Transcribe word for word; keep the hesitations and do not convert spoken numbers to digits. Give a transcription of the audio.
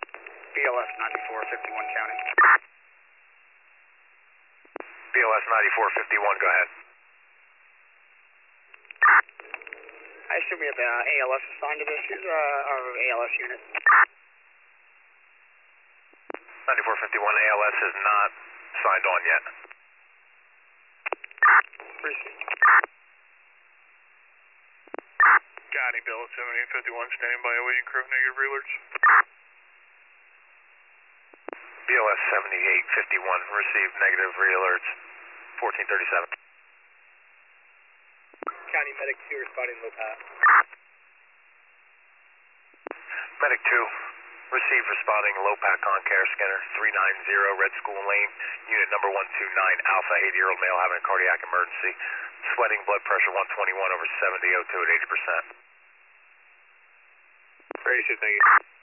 B L S ninety-four fifty-one County. B L S ninety-four fifty-one, go ahead. I assume we have uh, A L S assigned to this. Who's uh, our A L S unit? ninety-four fifty-one A L S is not signed on yet. Received. County, Bill seventeen fifty-one, standing by awaiting crew, negative re-alerts. B L S seventy-eight fifty-one, received negative re-alerts, fourteen thirty-seven. County Medic two responding low pass. Medic two, received responding low pack on care scanner, three nine zero Red School Lane, unit number one two nine, Alpha, eighty-year-old male having a cardiac emergency, sweating, blood pressure one twenty-one over seventy, O two at eighty percent. Very good, thank you.